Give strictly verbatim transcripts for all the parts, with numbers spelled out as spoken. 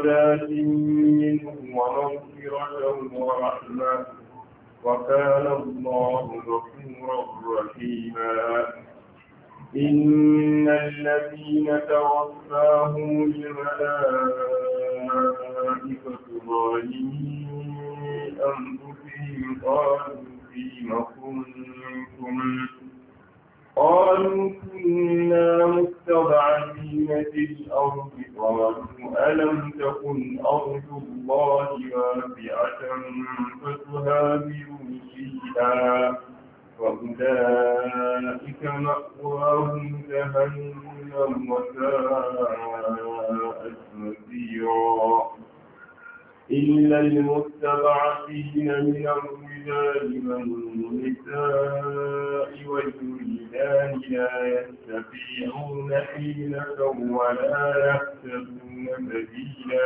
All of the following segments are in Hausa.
درجات منه ومغفرة ورحمة وكان الله غفورا رحيما. إن الذين توفاهم الملائكة ظالمي أنفسهم قالوا فيم كنتم قالوا كنا مستضعفين في الأرض قالوا ألم تكن أرض الله واسعة فتهاجروا فيها وأولئك مأواهم جهنم وساءت مصيرا. إلا المستضعفين من الرجال والنساء والولدان لا يستطيعون حيلة ولا يهتدون سبيلا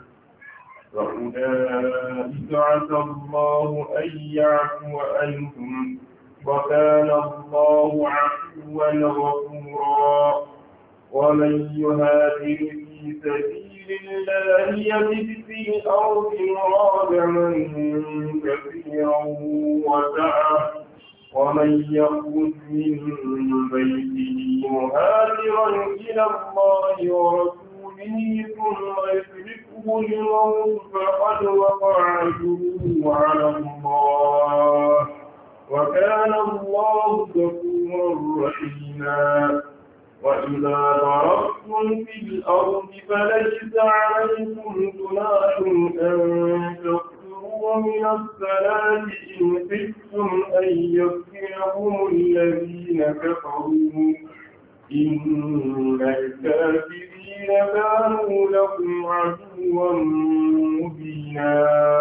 فأولئك عسى الله أن يعفو عنهم وكان الله عفوا غفورا. ومن يهاجر في سبيل الله يجد في الأرض مراغما كثيرا وسعة ومن يخرج من بيته مهاجرا إلى الله ورسوله ثم يدركه الموت فقد وقع أجره على الله وكان الله غفورا رحيما. وإذا ضربتم في الأرض فليس عليكم جناح أن تقصروا من الصلاة إن خفتم أن يفتنكم الذين كفروا إن الكافرين كانوا لكم عدوا مبينا.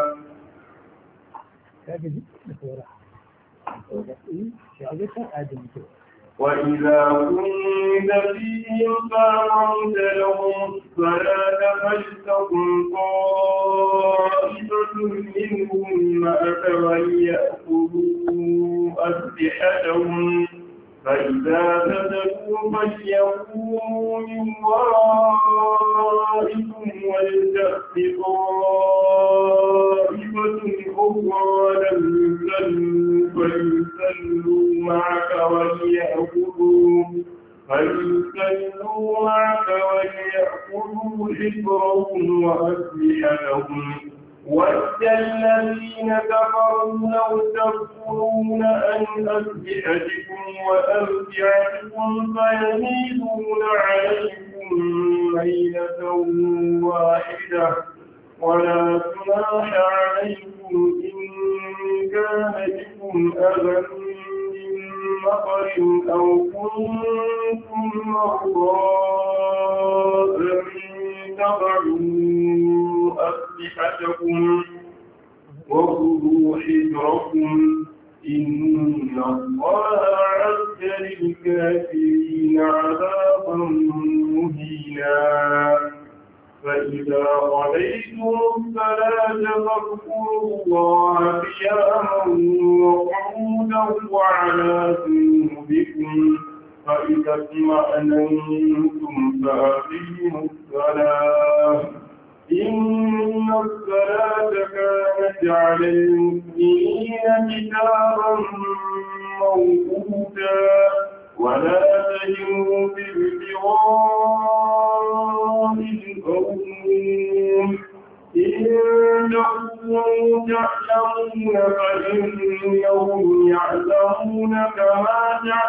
وإذا كنت فيهم فأقمت لهم الصلاة فلتقم طائفة منهم معك وليأخذوا أسلحتهم فإذا سجدوا فليقوموا من ورائكم ولتأت طائفة أخرى لم يصلوا فليصلوا معك وليأخذوا فليصلوا معك وليأخذوا حذرهم وأسلحتهم ود الذين كفروا لو تكفرون عن أسلحتكم وأمتعتكم فيميلون عليكم ميلة واحدة ولا جناح عليكم إن كان بكم أذى من مطر أو كنتم مرضى أن تضعوا أسلحتكم وخذوا حذركم إن الله أعد للكافرين عذابا مهينا. فإذا قضيتم الصلاة فاذكروا الله قياما وقعودا وعلى جنوبكم فإذا اطمأننتم فأقيموا الصلاة إن الصلاة كانت على المؤمنين كتابا موقوتا. ولا تهنوا في ابتغاء القوم إن تكونوا تعلمون فإنهم يعلمون كما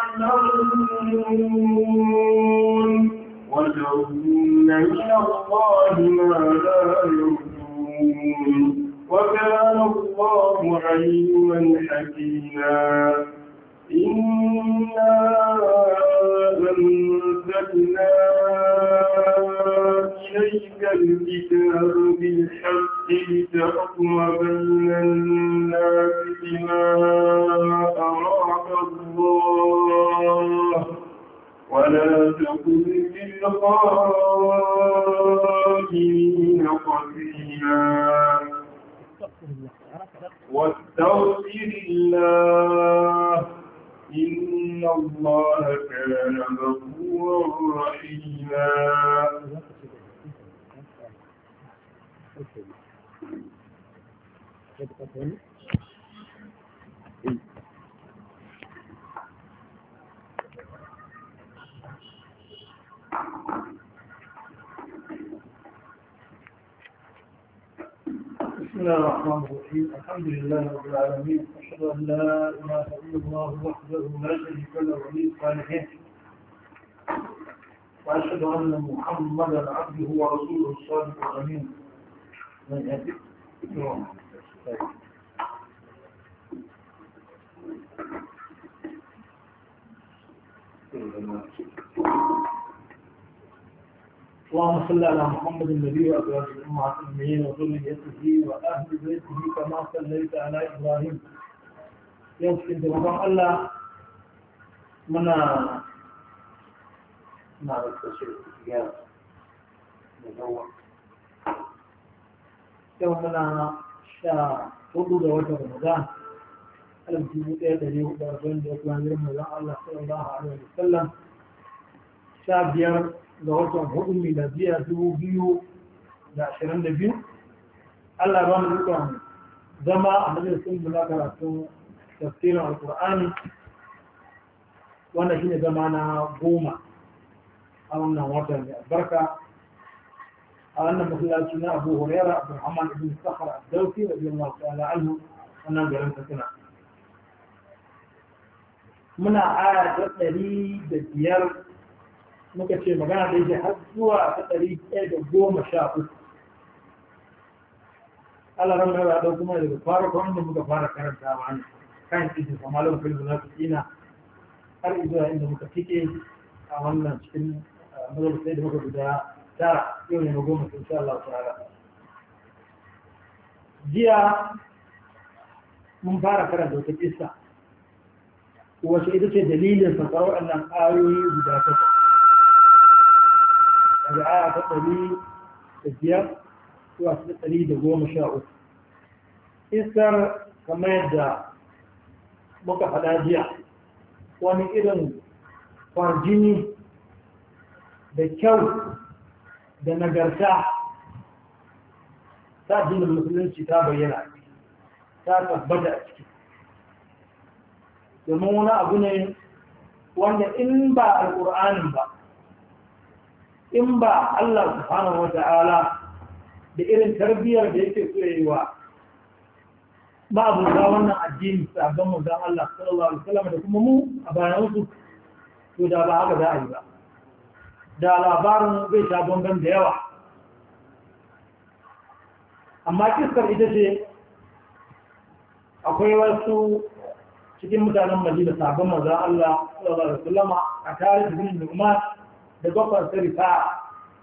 تعلمون وترجون من الله ما لا يرجون وكان الله عليما حكيما. إنا أنزلنا إليك الكتاب بالحق لتحكم بين الناس بما أراك الله ولا تكن للخائنين خبيرا واستغفر الله إن الله كان غفورا رحيما. بسم الله الرحمن الرحيم. الحمد لله رب العالمين، أشهد أن لا إله إلا الله وحده لا شريك له ولي الصالحين، وأشهد أن محمدا عبده ورسوله الصادق الأمين. من يهديه اللهم صل على محمد النبي وأزواجه أمهات المؤمنين وذريته وأهل بيته كما صليت على إبراهيم. يمكن رمضان الله منا نعرف تشريع التجارة نجوع يومنا شاء حدود وجه رمضان ألم تبوت يدري وبرزون بأكوان رمضان الله صلى الله عليه وسلم شاء بيار ga watan hudu miladiya dubu biyu da ashirin da biyu. Allah ba mu dukkan zama a majalisun mula karatun tafsirin alkur'ani wanda shine zama na goma a wannan watan mai albarka a wannan masallaci na Abu Hurairah Abdurrahman ibn Sakhar ad-Dawsi radiyallahu ta'ala anhu wannan garin Katsina. Muna aya ta ɗari da biyar muka ce magana da yake har zuwa ta ɗari ɗaya da goma sha uku. Allah ran mai raɗau kuma daga farkon da muka fara karanta wa ne kan cikin samalin filin na tukina har zuwa inda muka cike a wannan cikin majalisai da muka guda tara yau ne na goma sun sha Allah ta'ala. Jiya mun fara karanta wata kissa wace ita ce dalilin sakar waɗannan ayoyi guda takwas. daga aya ta ɗari da biyar zuwa ta ɗari da goma sha uku. Iskar kamar yadda muka faɗa jiya wani irin kwarjini da kyau da nagarta ta addinin musulunci ta bayyana ta tabbata a ciki. Domin wani abu ne wanda in ba alƙur'anin ba in ba Allah subhanahu wa ta'ala da irin tarbiyyar da yake so yi wa ba abu da wannan addini sabon manzon Allah sallallahu alaihi wasallam da kuma mu a bayan su to da ba haka za a yi ba da labarin zai sha bamban da yawa. Amma kiskar ita ce akwai wasu cikin mutanen Madina sabon manzon Allah sallallahu alaihi wasallam a tare da bin Nu'man da bakwar sarita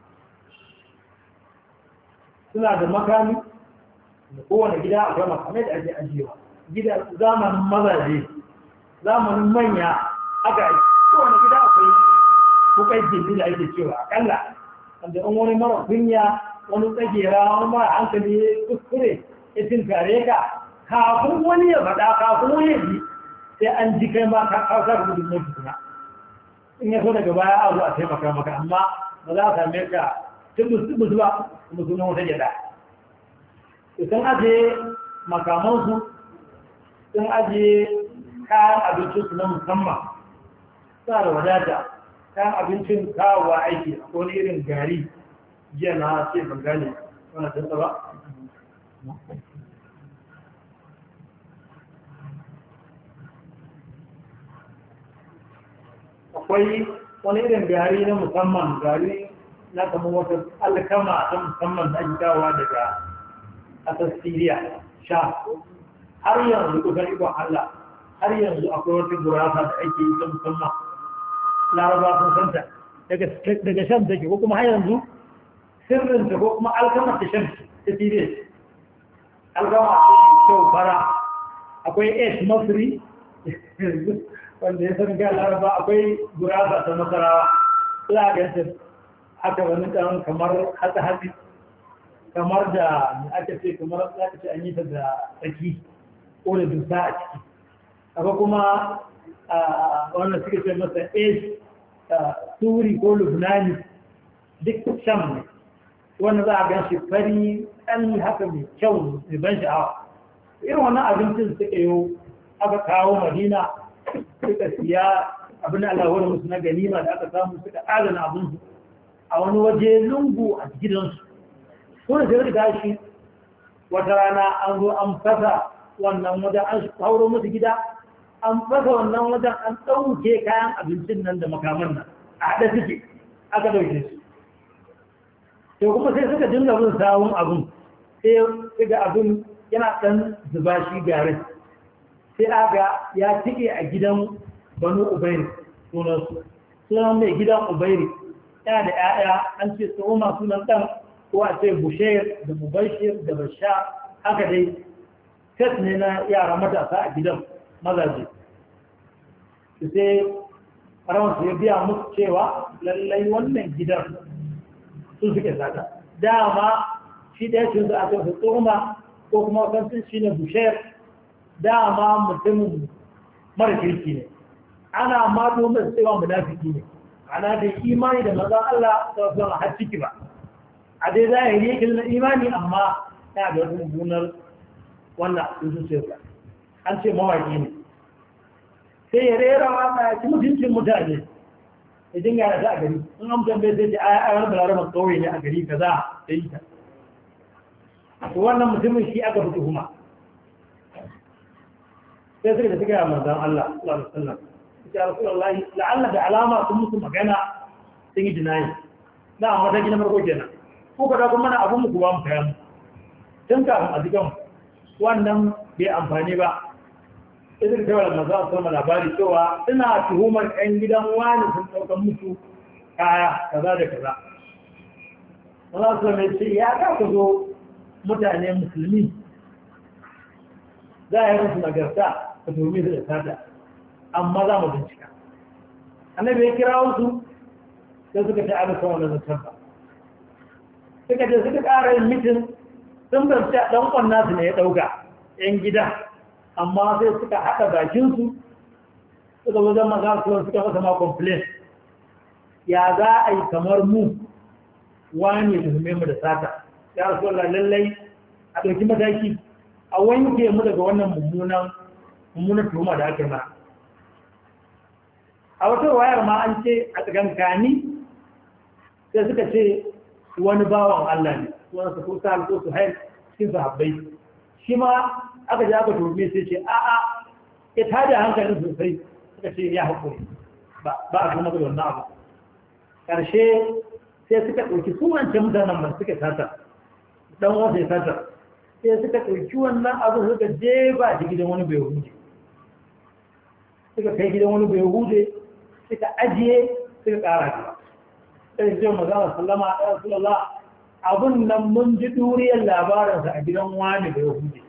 suna da makami da kowane gida akwai makamai da ake ajiyewa. Gida zamanin mazaje zamanin manya aka kowane gida akwai kukai jindi da ake cewa akalla wanda an wani mara kunya wani tsagera wani mara hankali kuskure ya tinkare ka kafin wani ya faɗa kafin wani ya ji sai an ji kai ma ka kawo ka gudun mafi suna in ya so daga baya a zo a taimaka maka amma ba za a same ka tubus ba kuma suna wata gyada. Sun ajiye makamansu sun ajiye kayan abincinsu na musamman suna da wadata kayan abincin kawowa aiki a wani irin gari jiya na ce ban gane wani tasa ba. Akwai wani irin gari na musamman gari na kamar wata alkama ta musamman da ake kawowa daga ƙasar Siriya sha har yanzu kusan ikon Allah har yanzu akwai wata gurasa da ake yi ta musamman laraba sun santa daga shan take ko kuma har yanzu sirrinta ko kuma alkamar ta shan ta Siriya alkama kyau fara akwai es masri wanda ya san ga laraba akwai gurasa ta masarawa za a ganta haka wani ɗan kamar hatsi-hatsi kamar da aka ce kamar za ka ce an yi ta da tsaki ko da dusa a ciki akwai kuma wannan suka ce masa es turi ko lubnani duk sham ne wanda za a gan shi fari ɗan haka mai kyau mai ban sha'awa irin wannan abincin suka yi aka kawo madina suka siya abin da Allah wani musu na ganima da aka samu suka adana abinsu a wani waje lungu a gidansu kuma sai suka tashi wata rana an zo an fasa wannan wajen an hauro musu gida an fasa wannan wajen an ɗauke kayan abincin nan da makaman nan a haɗe suke aka ɗauke su to kuma sai suka dinga bin sawun abin sai ga abin yana ɗan zuba shi garin sai aga ya tike a gidan banu ubairi sunansu sunan mai gidan ubairi yana da 'ya'ya an ce tsoma sunan ɗan ko a ce bushayar da mubashir da basha haka dai set ne na yara matasa a gidan mazaje sai rawansu ya biya musu cewa lallai wannan gidan sun suke sata dama shi ɗaya cin su a kan su tsoma ko kuma wakansu shi ne bushayar dama mutumin mara kirki ne ana ma domin tsewa munafiki ne ana da imani da mazan Allah ta wasu har ciki ba a dai zahiri yake na imani amma ya da wata mummunar wannan zuciyarsa an ce mawaki ne sai ya rera waka ya ci mutuncin mutane ya dinga da ta a gari in an tambaye sai ce a wani balarabar ƙauye ne a gari kaza da yi ta to wannan mutumin shi aka fi tuhuma sai suka da suka yi manzan Allah sallallahu alaihi wasallam ya rasulullahi la'alla da alama sun musu magana sun yi dinayi na a mataki na farko kenan ko kada kuma mana abun mu kuwa mu kayan tun kafin a cikin wannan bai amfani ba sai suka tawar manzan Allah labari cewa suna tuhumar ƴan gidan wani sun ɗaukar musu kaya kaza da kaza Allah su mai ce ya ka ku zo mutane musulmi za a yi musu nagarta ka tuhumi su da sata amma za mu bincika annabi ya kira wasu sai suka ta abin kan wannan zancen ba suka je suka ƙara yin mitin sun barci a ɗan nasu ne ya ɗauka ‘yan gida amma sai suka haɗa bakinsu suka zo zama za su suka masa ma complain ya za a yi kamar mu wani ya tuhume mu da sata ya rasu lallai a ɗauki mataki a wanke mu daga wannan mummunan mummunan tuhuma da ake mana a wata wayar ma an ce a tsakankani sai suka ce wani bawan Allah ne wani su kusa ko su hain cikin sahabbai shi ma aka ji aka tuhume sai ce a'a ya tada hankalin sosai suka ce ya haƙuri ba a kuma da wannan abu ƙarshe sai suka ɗauki sunancin mutanen ba suka sata ɗan wasu ya sata sai suka ɗauki wannan abu suka jefa shi gidan wani bai hude suka kai gidan wani bai hude suka ajiye suka ƙara gaba sai su ce mazana sallama a rasulallah abin nan mun ji duriyar labaransa a gidan wani bai hude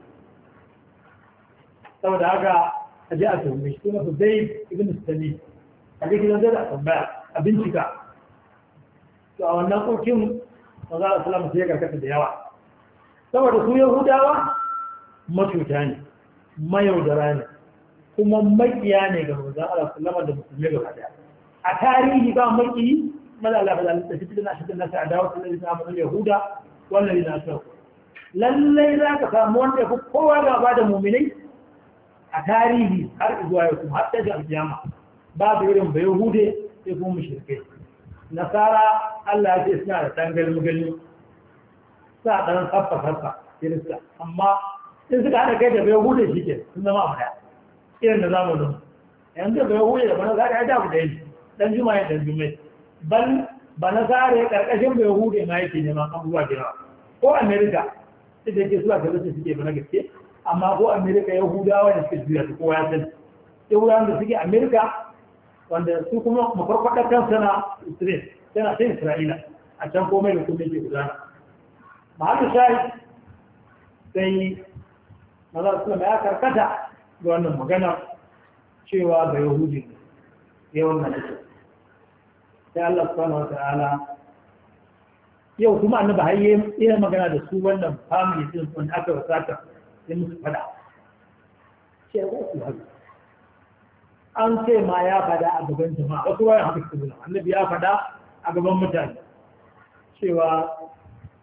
saboda haka a ji a tuhumi shi kuma su zai ibn sani a ji gidan zai da tambaya a bincika to a wannan kokin mazana sallama sai ya karkata da yawa saboda su yahudawa matuta ne mayaudara ne kuma makiya ne ga manzon Allah sallama da musulmi gaba daya a tarihi ba maki mala Allah da da cikin na cikin nasa adawa da da amana yahuda wannan ne na lalle za ka samu wanda ku kowa gaba da mu'minai a tarihi har zuwa yau har ta ga kiyama babu irin ba yahude sai kuma mushrikai nasara Allah ya ce suna da tangal mugalli sa ɗan tsaffa-tsaffa kirista amma in suka haɗa kai da bai hude shi ke sun zama abu ɗaya irin da zamanin yanzu bai hude da bana zara ya damu da yanzu ɗan juma ya ɗan jumai ban bana zara ya ƙarƙashin bai hude ma yake neman abubuwa da yawa ko amerika sai da yake zuwa ga suke bana gaske amma ko amerika ya hudawa da suke juya su kowa ya sani yahudawan da suke amerika wanda su kuma makwarkwatar kan sana israel tana sai isra'ila a can komai da kuma yake gudana mahallu shayi sai mazar sulama ya karkata ga wannan magana cewa ga yahudi yawan na cikin sai Allah subhanahu wa ta'ala yau kuma annaba har yi magana da su wannan family din wanda aka wasata sai musu fada ce ga su haka an ce ma ya fada a gaban jama'a wasu wayan haka su nuna annabi ya fada a gaban mutane cewa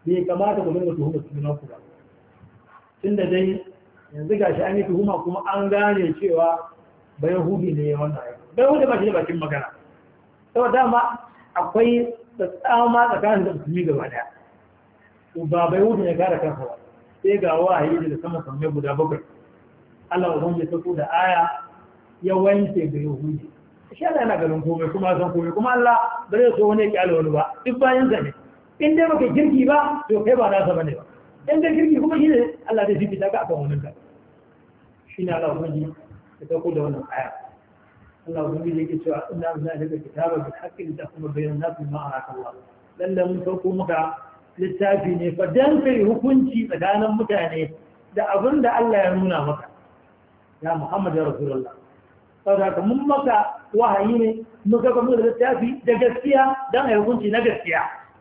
bai kamata ku dinga tuhumar sunan ku ba tunda dai yanzu gashi an yi tuhuma kuma an gane cewa ba yahudi ne wannan aiki ba yahudi ba shi da bakin magana saboda dama akwai tsama tsakanin da musulmi gaba daya ba bai yahudi ne kare kansa ba sai ga wahayi da sama sammai guda bakwai Allah ya ya sako da aya ya wanke ga yahudi shi Allah yana ganin komai kuma san komai kuma Allah ba zai so wani ya kyale wani ba duk bayan sa ne in dai baka kirki ba to kai ba nasa bane ba in dai kirki kuma shi ne Allah zai fifita ka akan wannan ka shine Allah ya ya sako da wannan aya Allah ubangiji yake cewa inna anzalna kitaba bil haqqi litahkuma bayna an-nasi bima araka Allah lalle mun sauko maka littafi ne fa dan kai hukunci tsakanin mutane da abin da Allah ya nuna maka ya Muhammad ya Rasulullah saboda mun maka wahayi ne muka ga da littafi da gaskiya dan ai hukunci na gaskiya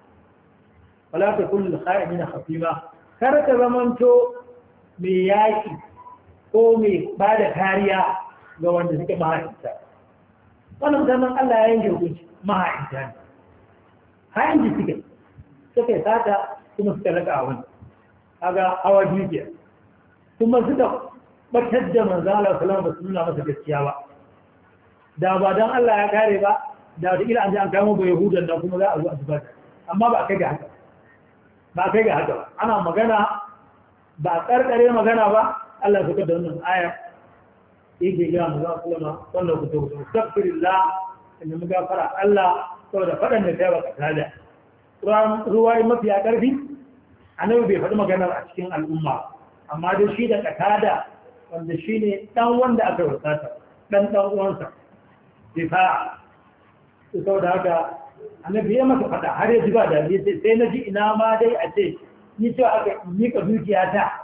wala takul lil kha'inina khafima kar ka zamanto mai yaki ko mai bada kariya ga wanda suke mahaifinta wannan zaman Allah ya yanke hukunci mahaifinta ne hayan da suke suka yi sata kuma suka raka a wani kaga hawa dukiya kuma suka batar da manzala salama ba su nuna masa gaskiya ba da ba don Allah ya kare ba da wata ila an ji an kamo ba yahudan nan kuma za a zo a zubar amma ba kai ga haka ba kai ga haka ba ana magana ba a karkare magana ba Allah ya suka da wannan aya yake gina manzala salama wannan ku tauta astaghfirullah inda mu gafara Allah saboda faɗan da kai ba ka tada ruwa mafiya ƙarfi annabi bai faɗi maganar a cikin al'umma amma da shi da ƙatada wanda shi ne ɗan wanda aka wasata ɗan ɗan uwansa difa su sau da haka annabi ya masa faɗa har ya ji ba da sai na ji ina ma dai a ce ni cewa aka miƙa dukiya ta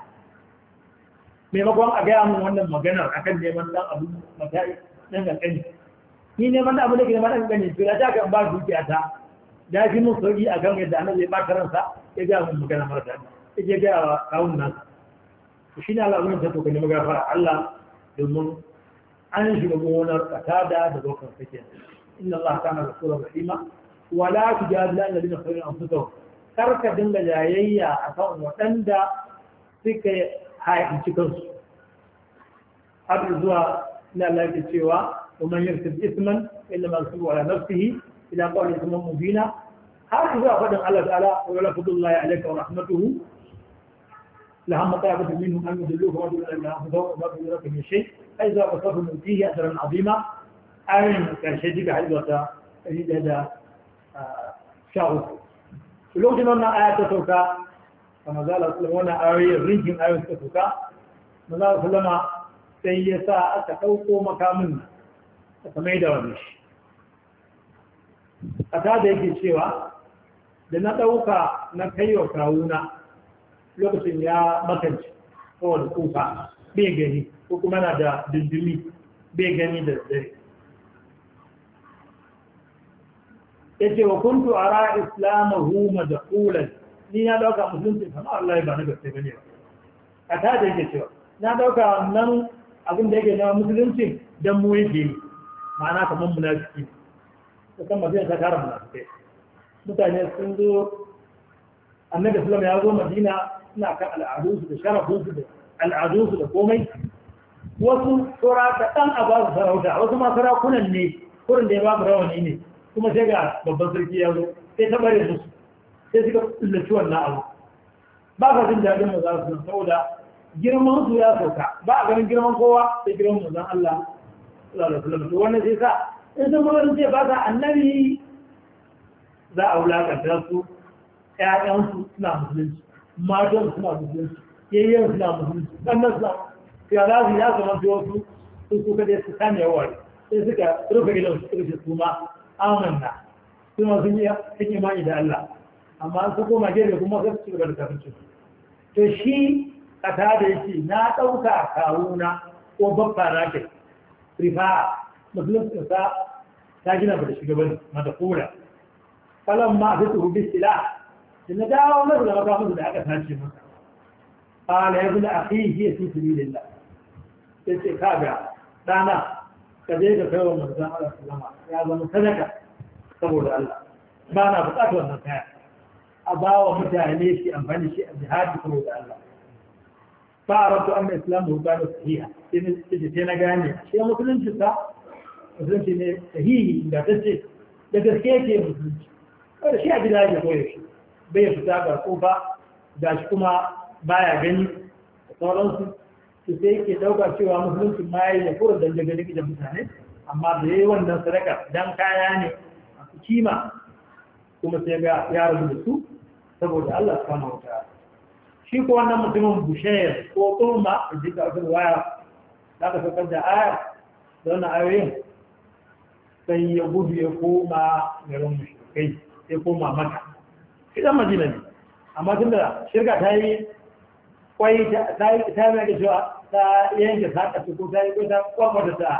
maimakon a gaya min wannan maganar akan neman ɗan abu matai ɗan ƙanƙani ni neman ɗan abu da ke neman ɗan ƙanƙani to ya ta kan ba dukiya ta da fi mun sauki a kan yadda annabi ya ɓata ransa ya ga mun magana mara daɗi ya ga wa kawun nan shi ne Allah ta to kan magafara Allah domin an shiga gonar qatada da dokar sake inna Allah kana rasulur rahima wala tujadilu alladhina khayru anfusahum karka dinga jayayya akan waɗanda suka haifi kansu har zuwa ina Allah ya cewa ومن يرتب إثما إنما يرتبه على نفسه إلى قول إثما مبينا هذا فضل الله تعالى ولا فضل الله عليك ورحمته لهم طائفة منهم أن يدلوه ويدلوا إلى أنفسهم وما يدرك من شيء فإذا وصفوا من فيه أثرا عظيما أين كان شديد حدوة أجد هذا شاغف لو جنونا آيات تتوكا كما قال سلمونا آية ريجم آية تتوكا ماذا سلما سيسا أتحوكو مكامنا kamar da wani shi a ta da yake cewa da na ɗauka na kaiwa kawuna lokacin ya makanci kowane kuka bai gani ko kuma na da dindimi bai gani da dare ya ce wa kuntu a ra'a islamahu madakulan ni na ɗauka musulunci kama Allah ya ba na gaske gane ba a ta da yake cewa na ɗauka nan abin da yake na musulunci don mu yake yi ma'ana kamar munafiki kusan madina ta tara munafiki mutane sun zo annabi sallallahu ya zo madina suna kan al'adunsu da sharafinsu da al'adunsu da komai wasu tsora ta dan a ba su sarauta wasu ma sarakunan ne kurin da ya ba rawani ne kuma sai ga babban sarki ya zo sai ta bare musu sai suka tsallaci wannan abu ba ka jin daɗin mu za su saboda girman su ya sauka ba a ganin girman kowa sai girman manzon Allah sallallahu alaihi wasallam wannan sai sa in sun gurin ce ba sa annabi za a wulakanta su ƴaƴansu suna musulunci matan suna musulunci yayyan suna musulunci sannan suna ya za su ya zama su wasu sun suka dai su sanya yawa sai suka rufe gidan su rufe su ma amanna su ma sun yi sun imani da Allah amma su koma gefe kuma sai su ci gaba da kafirci to shi kata da yake na ɗauka kawuna ko babba na kai rifa musulunci sa ta gina ba da shugaban mata kura falon ma a fi tuhu bisila da na dawo na da makamun da aka sace masa قال يا ابن أخيه هي في سبيل الله yace kaga dana ka je ka kai wa manzon Allah sallama ya zama sadaka saboda Allah ba na buƙatar wannan kaya a ba wa mutane shi amfani shi a jihadi saboda Allah fa'aratu anna islamu kana sahiha sai na gane shi musulunci sa musulunci ne sahihi da tace da gaske yake musulunci wanda shi a gida ya koyo shi bai fita ga kofa da shi kuma baya gani da sauransu su sai yake dauka cewa musulunci ma yayi da kura dan daga gidan mutane amma da yayi wannan sadaka dan kaya ne a kima kuma sai ga ya rubu da su saboda Allah subhanahu wa ta'ala shi ko wannan mutumin bushayar ko turma da jika wasu waya za ka saukar da aya da wannan ayoyin sai ya gudu ya koma garin mushrikai ya koma maka idan madina ne amma tun da shirka ta yi kwai ta yi ta yi cewa ta yanke saka su ko ta yi ko ta kwakwata ta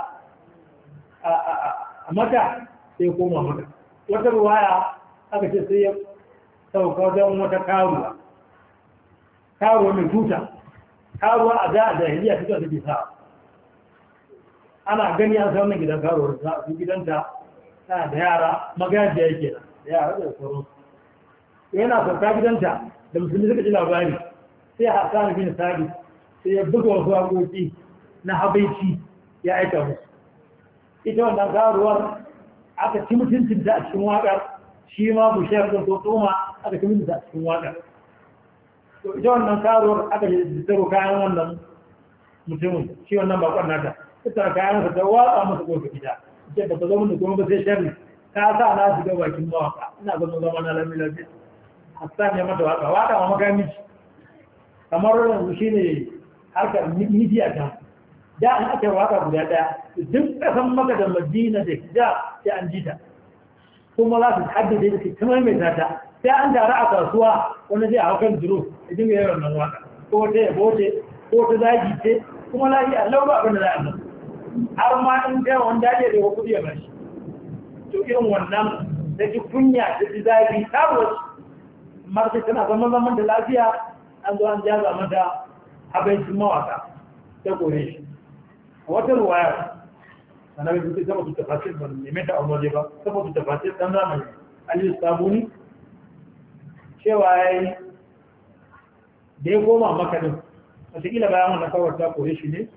a maka sai ya koma maka wata ruwaya aka ce sai ya sauka wajen wata karuwa karuwa mai tuta karuwa a da a jahiliya fito da ke sa ana gani an samun gidan karuwar sa su gidanta tana da yara magajiya yake da yara da sauran yana sauka gidanta da musulmi suka ji labari sai a hassan bin sabi sai ya buga wasu haƙoƙi na habaici ya aika musu ita wannan karuwar aka ci mutuncinta a cikin waƙar shi ma bushayar da so tsoma aka ci mutuncinta a cikin waƙar to ita wannan karuwar aka yi tsaro kayan wannan mutumin shi wannan bakon nata ita kayan sa ta watsa masa kofa gida ita ba ta zama da kuma ba sai sharri ta sa na shiga bakin mawaka ina zama zama na lami lafiya hassan ya mata waka waka ma makami kamar yanzu shi ne harkar midiya ta da an aka yi waka guda daya duk kasan maka da madina da da sai an jita kuma za su haddade da su kamar mai zata sai an tara a kasuwa wani zai hau kan duro da dinga yawan nan waka ko ta yabo ce ko ta zagi ce kuma lafiya lau ba abin da za a nan har ma in kai wanda ya da kuɗi ya bashi to irin wannan da ji kunya da ji zagi ta wasu amma sai tana zaman zaman da lafiya an zo an jaza mata abincin mawaka ta kore shi a wata ruwaya sanar da suke sama su tafasir ba neme ta aure ba sama su tafasir dan zamani aliyu sabuni cewa ya yi da ya koma makanin wataƙila bayan wannan kawar ta kore shi ne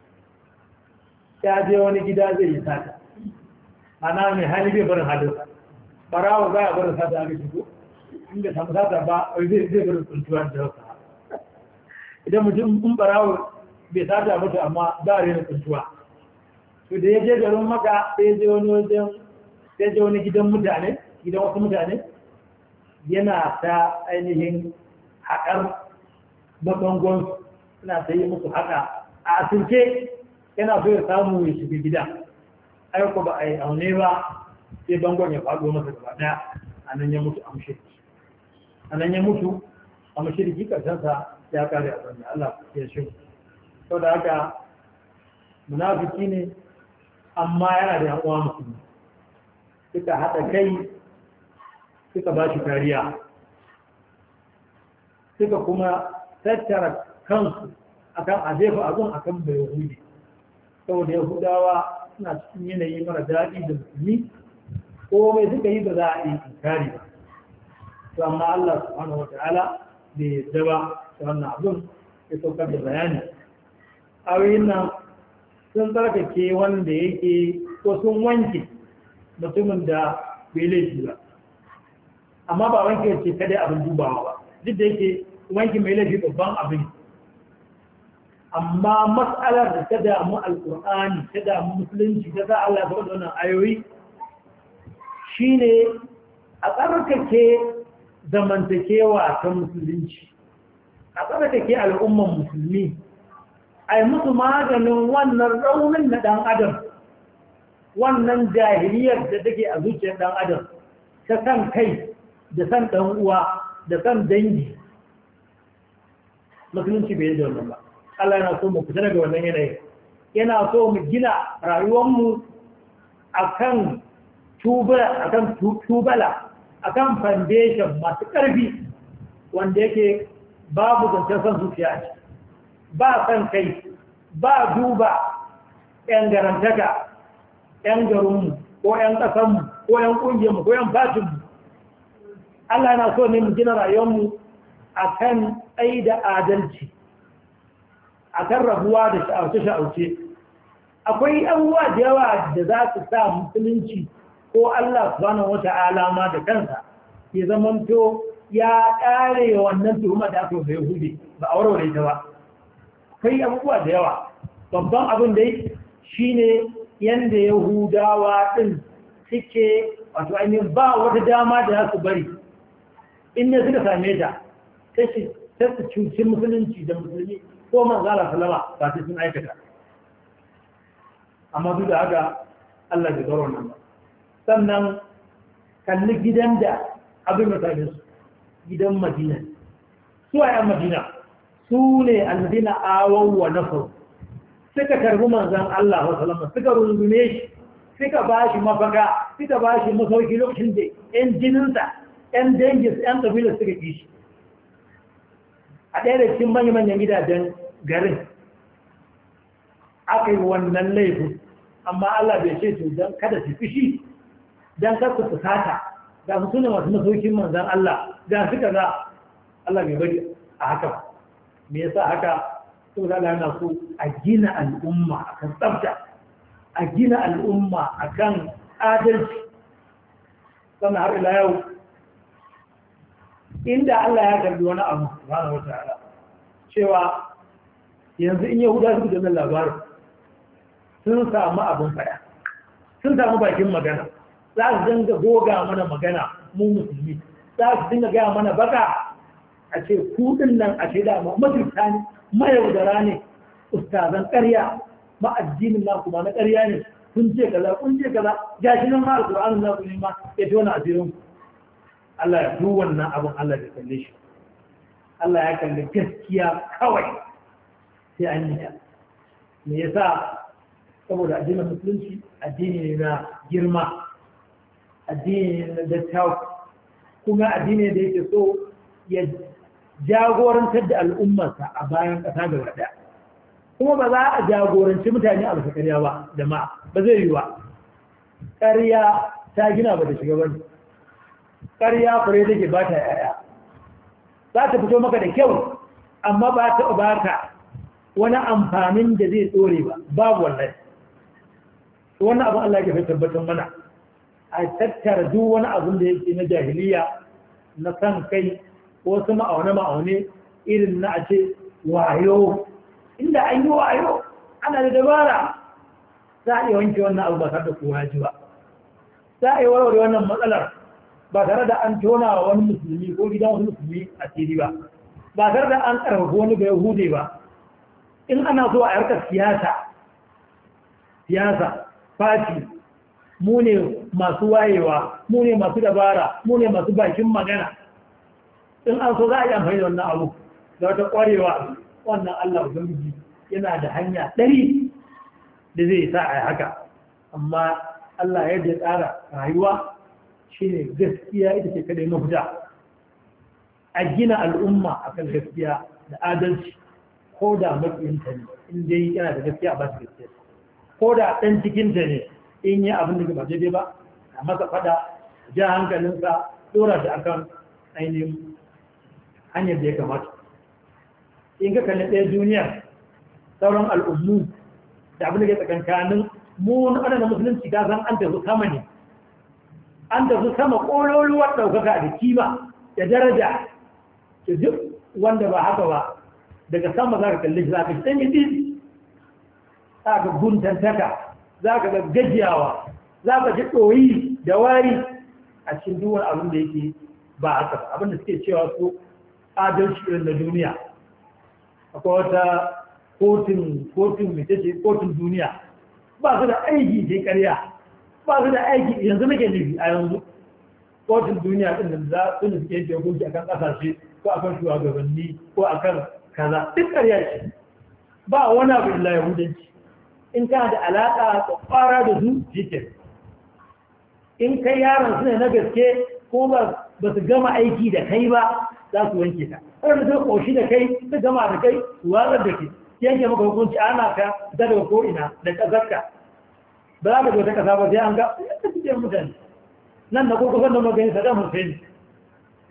ya je wani gida zai yi sata ana mai hali bai barin halinsa barawa za a barin sata aka shigo inda samu sata ba a zai zai barin tsuntuwa da hausa idan mutum in barawa bai sata mutu amma ba a rena tsuntuwa to da ya je garin maka sai je wani wajen sai je wani gidan mutane gidan wasu mutane yana ta ainihin haƙar mabangon suna ta yi musu haka a asirce yana so ya samu ya shiga gida aiko ba a yi aune ba sai bangon ya faɗo masa gaba ɗaya a nan ya mutu a mashirki a nan ya mutu a mashirki ƙarshensa ya kare a sanya Allah ya shi sau da haka munafiki ne amma yana da yan uwa musulmi suka haɗa kai suka ba shi kariya suka kuma tattara kansu akan ajefa abin akan bai yahudi saboda yahudawa suna cikin yanayi mara daɗi da musulmi ko mai suka yi ba za a yi kari ba to amma Allah subhanahu wata'ala bai yadda ba da wannan abin ya saukar da bayani ayoyin nan sun tsarkake wanda yake ko sun wanke mutumin da bai laifi ba amma ba wanke ce kada abin dubawa ba duk da yake wanke mai laifi babban abin amma matsalar da ta damu alkur'ani ta damu musulunci ta sa Allah ya faɗa wannan ayoyi shine a tsarkake zamantakewa ta musulunci a tsarkake al'umman musulmi a yi musu maganin wannan raunin na ɗan adam wannan jahiliyar da take a zuciyar ɗan adam ta san kai da san ɗan uwa da san dangi musulunci bai yi da wannan ba Allah yana so mu fita daga wannan yanayi yana so mu gina rayuwarmu akan tubala akan tubala akan foundation masu ƙarfi wanda yake babu zancen son zuciya ce ba san kai ba duba ƴan garantaka ƴan garinmu ko ƴan ƙasanmu ko ƴan ƙungiyarmu ko ƴan fatinmu Allah yana so ne mu gina rayuwarmu akan tsayi da adalci, akan rabuwa da sha'auce-sha'auce. Akwai abubuwa da yawa da za su sa musulunci ko Allah subhanahu wata'ala ma da kansa ya zamanto ya ƙare wannan tuhuma da aka yi Yahudi ba a warware ta ba. Akwai abubuwa da yawa. Babban abin dai shine yanda Yahudawa din suke wato ainihin ba wata dama da za su bari in ne suka same ta sai su cuci musulunci da musulmi ko manzala salama ba sai sun aikata. Amma duk da haka Allah bai zaro nan ba. Sannan kalli gidan da abin da same su gidan Madina. Su a yan Madina su ne almadina awon wa nasaru suka karbi manzan Allah wa salama suka rungume shi suka ba shi mafaka suka ba shi masauki lokacin da ‘yan jininsa ‘yan dangis ‘yan ƙabilar suka ƙi shi a ɗaya da cikin manya-manyan gidajen garin aka yi wannan laifin amma Allah bai ce to don kada su fishi don kasu su sata ga su suna masu masaukin manzan Allah ga suka za Allah bai bari a haka ba me yasa haka saboda Allah yana so a gina al'umma akan tsafta a gina al'umma akan adalci sannan har ila yau inda Allah ya karbi wani abu subhanahu wataala cewa yanzu in Yahuda suka da labarin sun samu abin fada sun samu bakin magana za su dinga goga mana magana mu musulmi za su dinga gaya mana baka a ce kudin nan a ce da mutunta ne mayaudara ne ustazan ƙarya ma'addinin naku ba na ƙarya ne kun ce kaza kun ce kaza gashi nan ma alƙur'anin naku ne ma ya tona asirin Allah ya duk wannan abin Allah ya kalle shi Allah ya kalli gaskiya kawai sai an yi ta me yasa saboda addinin musulunci addini ne na girma addini ne na dattawa kuma addini da yake so ya jagorantar da al'ummarsa a bayan ƙasa da wada kuma ba za a jagoranci mutane a bisa ƙarya ba jama'a ba zai yi ba ƙarya ta gina ba da shiga wani ƙarya fure take ba ta yaya za ta fito maka da kyau amma ba ta ba ka wani amfanin da zai tsore ba babu wallahi wannan abin Allah ya fi tabbatar mana a tattara duk wani abin da yake na jahiliya na san kai wasu ma'aune-ma'aune irin na a ce wayo inda an yi wayo ana da dabara za a iya wanke wannan abu ba tare da kowa ji ba za a yi warware wannan matsalar ba tare da an tona wa wani musulmi ko gidan wani musulmi a tiri ba ba tare da an karfafa wani bai hude ba in ana so a yarkar siyasa siyasa fati mu ne masu wayewa mu ne masu dabara mu ne masu bakin magana in an so za a yi amfani da wannan abu da wata ƙwarewa wannan Allah Ubangiji yana da hanya ɗari da zai sa a haka amma Allah yadda ya tsara rayuwa shi ne gaskiya ita ce kadai mafita a gina al'umma a kan gaskiya da adalci ko da maƙiyinta ne in dai yana da gaskiya ba su gaskiya ko da ɗan cikinta ne in yi abin da ba daidai ba a masa fada ja hankalinsa ɗora shi akan ainihin hanyar da ya kamata in ka kalli ɗaya duniya sauran al'ummu da abin da ke tsakankanin mu na ƙananan musulunci ka san an tafi sama ne an tafi sama ƙololuwar ɗaukaka da kima da daraja da duk wanda ba haka ba daga sama za ka kalli shi za ka shi ɗan yi za ka guntantaka za ka ga gajiyawa za ka ji ɗoyi da wari a cikin duwan abin da yake ba haka ba abin da suke cewa su adalci irin na duniya akwai wata kotun kotun mai tace kotun duniya ba su da aiki sai ƙarya ba su da aiki yanzu nake nufi a yanzu kotun duniya ɗin da za su da suke yanke hukunci akan ƙasashe ko akan shugabanni ko akan kaza duk ƙarya ce ba wani abu illa yahudanci in kana da alaƙa ƙwara da su jikin in kai yaron suna na gaske ko ba su gama aiki da kai ba za su wanke ka wanda zai ƙoshi da kai su gama da kai su watsar da ke yanke maka hukunci ana ka da daga ko'ina da ƙasarka ba za ka zo ta ƙasa ba sai an ga yadda suke mutane nan na kuka da magani Saddam Hussein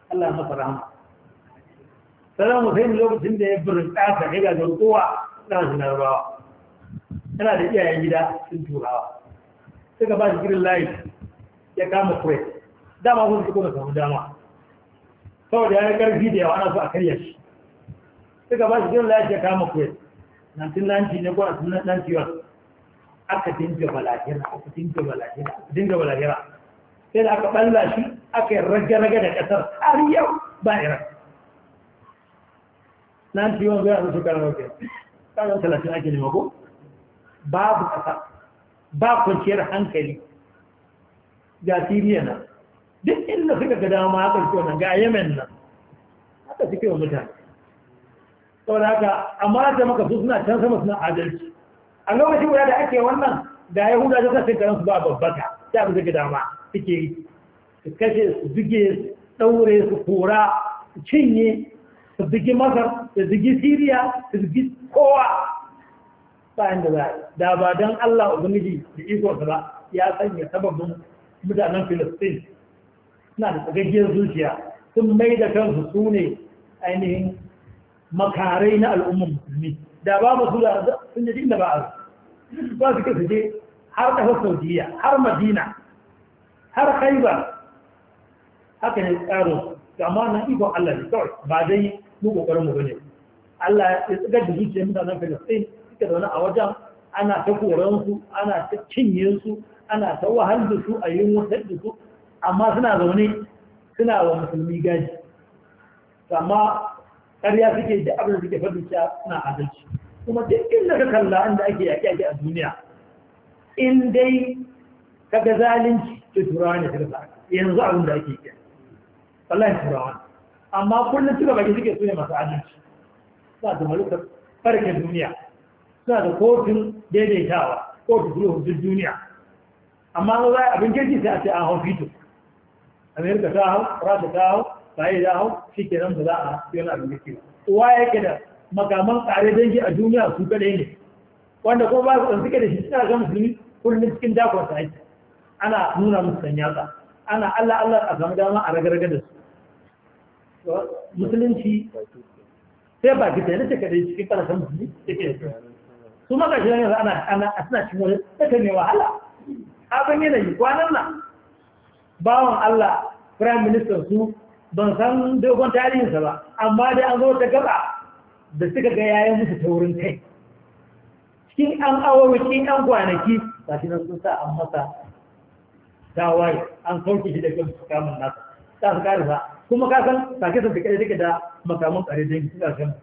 Allah ya masa rahama Saddam Hussein lokacin da ya burin ƙasa ya gagar kowa na shi larabawa yana da iyayen gida sun turawa suka ba shi girin layi ya kama kuwait dama sun suka samu dama saboda ya yi ƙarfi da yawa ana so a karya shi suka ba shi girin layi ya kama kuwait nineteen ninety ne ko nineteen ninety-one aka dinga balahira aka dinga balahira aka dinga balahira sai da aka balla shi aka yi raga-raga da ƙasar har yau ba iran ninety-one zai a shekara rauke ƙasar talatin ake nema ko babu ƙasa ba kwanciyar hankali ga siriya nan duk inda suka ga dama haka suke wannan ga yemen nan haka suke wa mutane saboda haka amma da maka su suna can sama suna adalci a lokacin guda da ake wannan da yahuda ta kasance karan su ba babbaka sai abu daga dama suke yi su kashe su buge su ɗaure su kora su cinye su bugi masar su bugi siriya su bugi kowa bayan da za da ba don allah ubangiji da ikonsa ba ya sanya sababin mutanen filistin suna da tsagaggiyar zuciya sun mai da kansu su ne ainihin makarai na al'ummar musulmi da ba mu su da sun yi inda ba a ba su kasa je har ƙasar saudiya har madina har haiba haka ne tsarin amma na ikon allah ne kawai ba dai mu ƙoƙarin mu bane allah ya tsigar da zuciyar mutanen filistin suka zaune a wajen ana ta koransu ana ta cinye su ana ta wahal da su a yin wutar da su amma suna zaune suna wa musulmi gaji amma ƙarya suke da abin da suke faɗin cewa suna adalci kuma duk inda ka kalla inda ake yaƙi ake a duniya in dai kaga zalunci ke turawa ne suka sa yanzu abin da ake yi wallahi turawa amma kullum suka baki suke su ne masu adalci suna da malukar farkin duniya suna da kotun daidaitawa kotun sulhun duk duniya amma za a abin kirki sai a ce an hau fito amerika ta hau rasha ta hau baye da hau shi ke nan ba za a yi wani abin kirki ba uwa yake da makaman tsare dangi a duniya su kadai ne wanda ko ba su ɗan suke da shi suna ga musulmi kullum cikin dakon sa aiki ana nuna musu san yatsa ana allah allah a samu dama a ragarga da su musulunci sai ba kita yana cika da cikin ƙarashen musulmi take da su maka shi yanzu ana ana suna cin wani take mai wahala abin yanayi kwanan nan bawan allah prime minister su ban san dogon tarihinsa ba amma dai an zo ta gaba da suka ga yayin musu taurin kai cikin an awowi cikin an kwanaki ba shi nan sun sa an masa tawaye an sauke shi da kan su kamun nasa ta su karisa kuma ka san sake sun take take da makaman tsare dangi suka san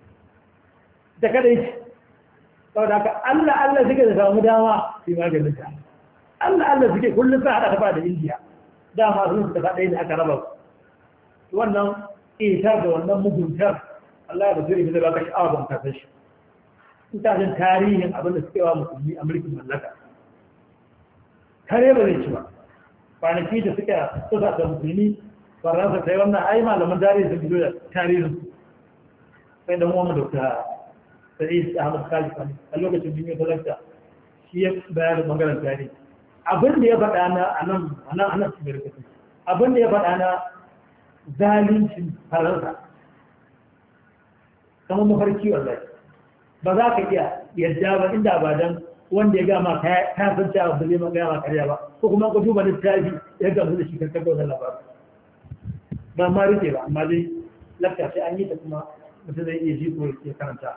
da kada yi saboda haka Allah Allah suke da samu dama su maganin ta Allah Allah suke kullum sa hada ta ba da India dama sun su ta ɗaya ne aka raba su wannan ƙetar da wannan muguntar Allah ya bazuri da baka sha'awa ban ka san shi in ta jin tarihin abin da suke wa musulmi a mulkin mallaka kare ba zai ci ba kwanaki da suka suka da musulmi faransa ta yi wannan ai malaman tarihi sun fito da tarihin sai da muhammad dokta sa'id ahmad khalifa a lokacin duniya ta lakta shi ya bayar da bangaren tarihi abin da ya faɗa na anan anan anan su bai rikaki abin da ya faɗa na zalincin faransa kamar mafarki wallahi ba za ka iya yadda ba inda ba dan wanda ya gama ka san cewa ba zai ma gama karya ba ko kuma ka duba littafi ya gamu da shi kan kaga wannan labarin ba ma rike ba amma dai lakka sai an yi ta kuma mutum zai iya ji ko ya karanta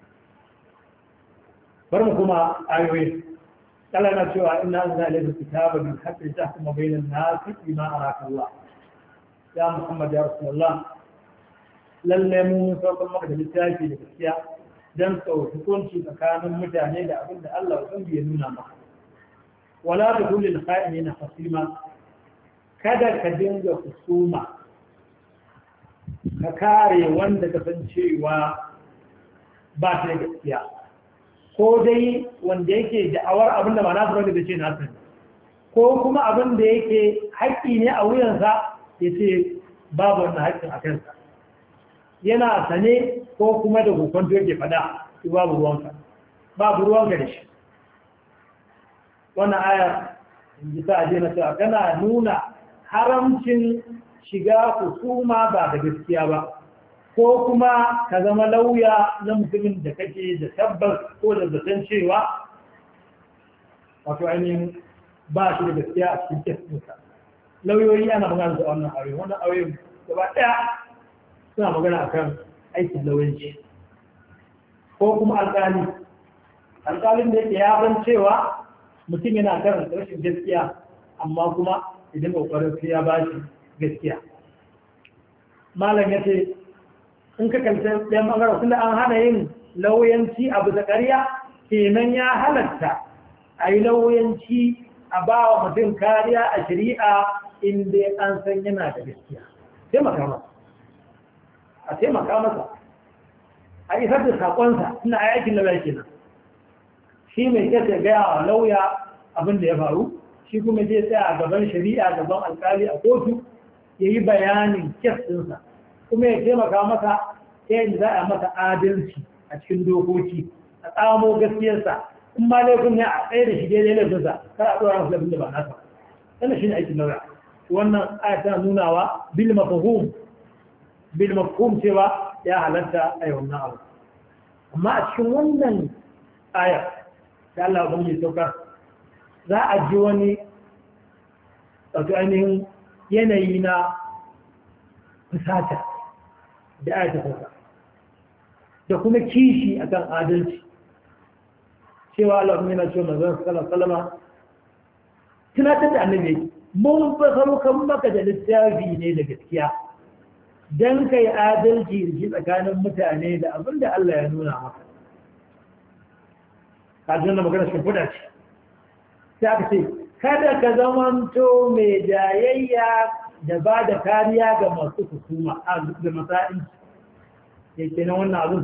bar mu kuma ayoyi Allah na cewa inna anzalna ilayka kitaba bil haqqi tahkuma bainan nasi bima araka Allah ya Muhammad ya Rasulullah lalle mu saukan maka da littafi da gaskiya dan sau hukunci tsakanin mutane da abin da Allah ubangi ya nuna maka wala takul lil kha'inina hasima kada ka dinga husuma ka kare wanda ka san cewa ba ta gaskiya ko dai wanda yake da'awar abin da ba na fara da ce na sani ko kuma abin da yake haƙƙi ne a wuyansa ya ce babu wannan haƙƙin a kansa yana sane ko kuma da hukunta yake fada shi babu ruwanka babu ruwanka da shi wannan aya in ji ta aje na cewa kana nuna haramcin shiga husuma ba da gaskiya ba, ko kuma ka zama lauya na mutumin da kake da tabbas ko da zaton cewa wato ainihin ba shi da gaskiya a cikin kesinsa. Lauyoyi ana magana da wannan aure, wannan aure gaba ɗaya suna magana akan aikin lauyanci. Ko kuma alƙali, alƙalin da yake ya san cewa mutum yana karanta rashin gaskiya, amma kuma idan ƙoƙarin sai ya ba shi gaskiya. Malam ya ce, in ka kalta ɗan ɓangaren tunda an hana yin lauyanci a bisa ƙarya, kenan ya halatta a yi lauyanci a ba wa mutum kariya a shari'a inda an san yana da gaskiya. Taimaka masa. A taimaka masa. A isar da saƙonsa suna aikin lauya kenan. Shi mai kyau gaya wa lauya abin da ya faru, shi kuma zai tsaya a gaban shari'a gaban alkali a kotu ya yi bayanin kes ɗinsa, kuma ya taimaka masa ta yadda za a masa adalci a cikin dokoki, a tsamo gaskiyarsa, in ma laifin ne a tsaye da shi daidai laifinsa, kar a ɗora masa laifin da ba nasa. Wannan shi ne aikin lauya. Wannan aya tana nunawa bil mafhum bil mafhum cewa ya halatta a yi wannan abu. Amma a cikin wannan aya da Allah ban yi saukar, za a ji wani wato ainihin yanayi na fusata da aya ta sauka, da kuma kishi akan adalci, cewa Allah kuma yana cewa manzon sallallahu alaihi wasallam tunatar da annabi, mun fa saukan maka da littafi ne da gaskiya dan kai adalci da shi tsakanin mutane da abin da Allah ya nuna maka. Kajin da magana shi fuda ce, sai aka ce kada ka zamanto mai jayayya da ba da kariya ga masu hukuma a da masa'in ya ke na wannan abin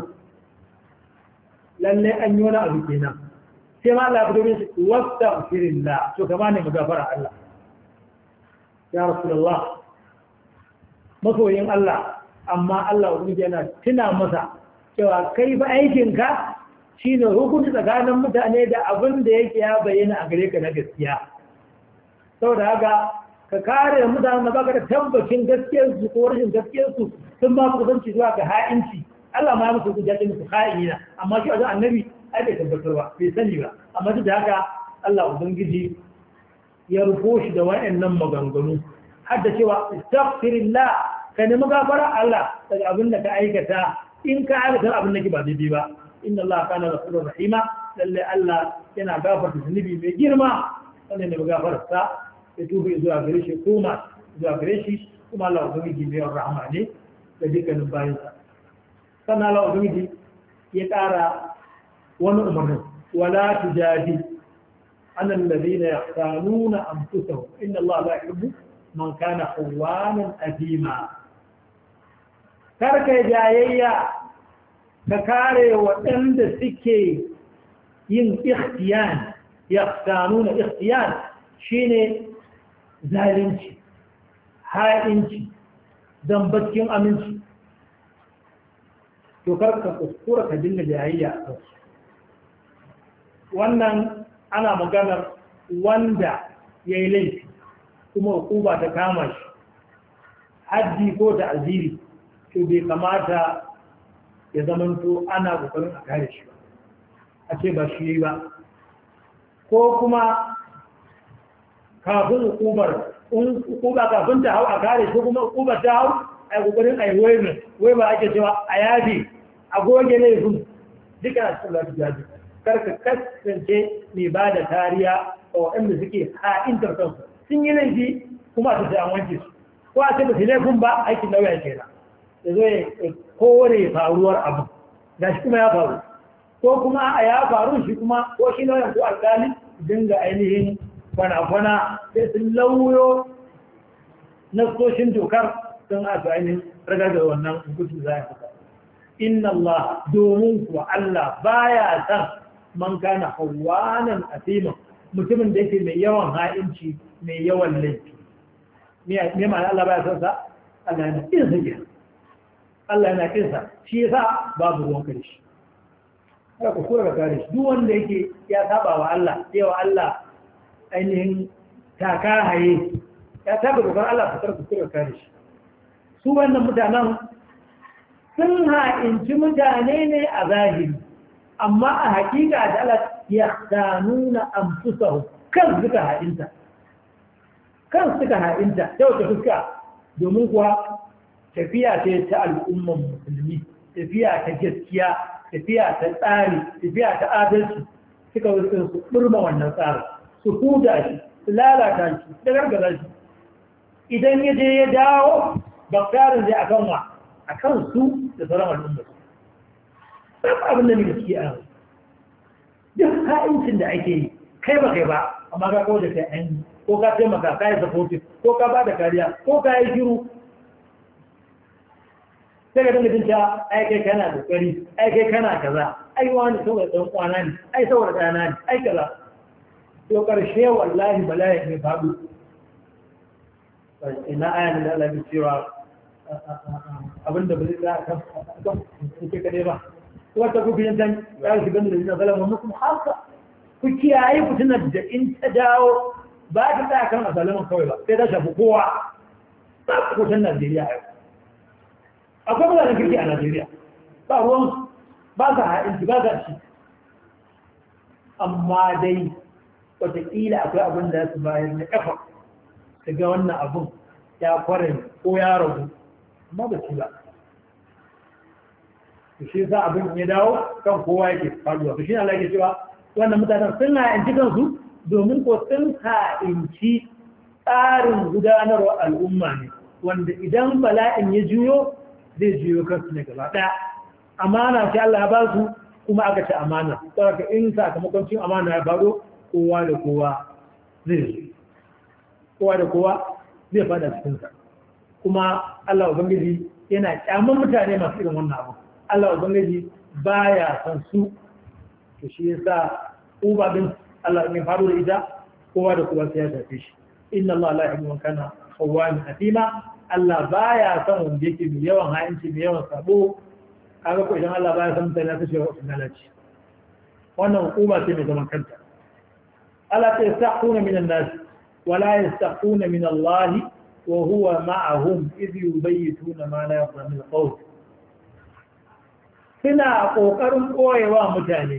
lalle an yi wani abu kenan. Sai ma Allah ya fito min shi wasta firin la, to kama ne magafara Allah. Ya Rasulullah, masoyin Allah, amma Allah wani yana tuna masa cewa kai ba aikinka shi ne hukunci tsakanin mutane da abin da yake ya bayyana a gare ka na gaskiya. Sau da haka ka kare mutane da baka da tabbacin gaskiyarsu ko rashin gaskiyarsu sun ba ku kusanci zuwa ga ha'inci. Allah ma ya musu hujja ce musu ha'ina, amma shi wajen annabi ai bai tabbatar ba, bai sani ba. Amma duk da haka Allah Ubangiji ya rufo shi da wa'annan maganganu har da cewa astaghfirullah, ka nemi gafara Allah daga abin da ka aikata in ka aikata abin da ke ba daidai ba. Inna Allah kana ghafurur rahima, lalle Allah yana gafarta zunubi mai girma, wannan ne gafarta ya tuba zuwa gare shi kuma zuwa gare shi, kuma Allah ubangiji mai rahama ne da dukkanin bayansa. Sannan Allah ubangiji ya ƙara wani umarni, wala tujadi annan ladina yahtanuna anfusahum inna Allah la yuhibbu man kana khawanan athima. Karka jayayya ka kare waɗanda suke yin ikhtiyan, yahtanuna ikhtiyan shine zalunci, ha'inci, zambacin aminci. To karka kuskura ka dinga jayayya a kansu. Wannan ana maganar wanda ya yi laifi kuma hukuma ta kama shi, haddi ko ta aziri, to bai kamata ya zamanto ana kokarin a kare shi ba, a ce ba shi ba. Ko kuma kafin hukumar hukuma kafin ta hau a kare shi, kuma hukumar ta hau a kokarin a yi waimin wai ba ake cewa a yafi a goge laifin duka a cikin lafi jaji. Karka kasance mai ba da kariya a waɗanda suke ha'intar kansu sun yi laifi kuma a tafi an wanke su, ko a ce ba su laifin ba aikin lauya kenan ya zo ya kore faruwar abu ga shi kuma ya faru, ko kuma a ya faru shi kuma ko shi lauyan ko alƙali dinga ainihin kwana-kwana sai sun lauyo na soshin dokar don a su ainihin ragar da wannan hukuncin za a fita. Inna Allah domin kuwa Allah baya san man kana hawanan asiman, mutumin da yake mai yawan ha'inci mai yawan laifi. Me ma'ana Allah baya san sa? Allah yana kinsa ke. Allah yana kinsa, shi yasa babu ruwan kare shi. Haka ku kura ka kare shi. Duk wanda yake ya saba wa Allah, yawa Allah ainihin taka haye, ya taka dokar Allah ka kura ka kare shi. su wannan mutanen sun ha'inci mutane ne a zahiri amma a hakika da Allah ya tanuna amfusahu kan suka ha'inta kan suka ha'inta ta wata fuska domin kuwa tafiya ce ta al'umman musulmi tafiya ta gaskiya tafiya ta tsari tafiya ta adalci suka wuce su burma wannan tsarin su huda shi su lalata shi da gargaza shi idan ya je ya dawo baktarin zai akan wa akan su da sauran al'umma su abin da ne gaskiya a duk ha'incin da ake yi kai ba kai ba amma ka kawo da kai an ko ka taimaka ka yi supportive ko ka ba da kariya ko ka yi shiru sai ka dinga jinta ai kai kana kokari ai kai kana kaza ai wani saboda dan kwana ne ai saboda dana ne ai kaza to karshe wallahi bala'i ne babu ina ayan da Allah ya cewa abinda ba zai za a kan kuke kade ba wata ku biyan tan ya shi ganin da zina zalama mukum haka ku kiyaye fitinar da in ta dawo ba ta tsaya kan azalaman kawai ba sai ta shafi kowa ba ku san Najeriya yau akwai mutanen kirki a Najeriya ba ruwan ba sa ha'inci ba sa shi amma dai wataƙila akwai abin da su bayar na ƙafa ta ga wannan abin ya kwarin ko ya ragu amma ba ci ba to shi sa abin ya dawo kan kowa yake faruwa to shi ne Allah yake cewa wannan mutanen sun ha'inci kansu domin ko sun ha'inci tsarin gudanarwa al'umma ne wanda idan bala'in ya juyo zai juyo kansu ne gaba ɗaya amana ce Allah ya ba su kuma aka ce amana saboda in sakamakon cin amana ya faɗo kowa da kowa zai zo kowa da kowa zai fada cikinsa kuma Allah ubangiji yana kyaman mutane masu irin wannan abu Allah ubangiji baya san su to shi yasa uba din Allah ne faru da ita kowa da kowa sai ya tafi shi inna Allah la yuhibbu man kana khawwan atima Allah baya san wanda yake mai yawan ha'inci mai yawan sabo kaga ko idan Allah baya san mutane ta ce wa lalaci wannan hukuma ce mai zaman kanta Allah ta yastaquna minan nas ولا يستخفون من الله وهو معهم إذ يبيتون ما لا يرضى من القول suna ƙoƙarin ɓoyewa mutane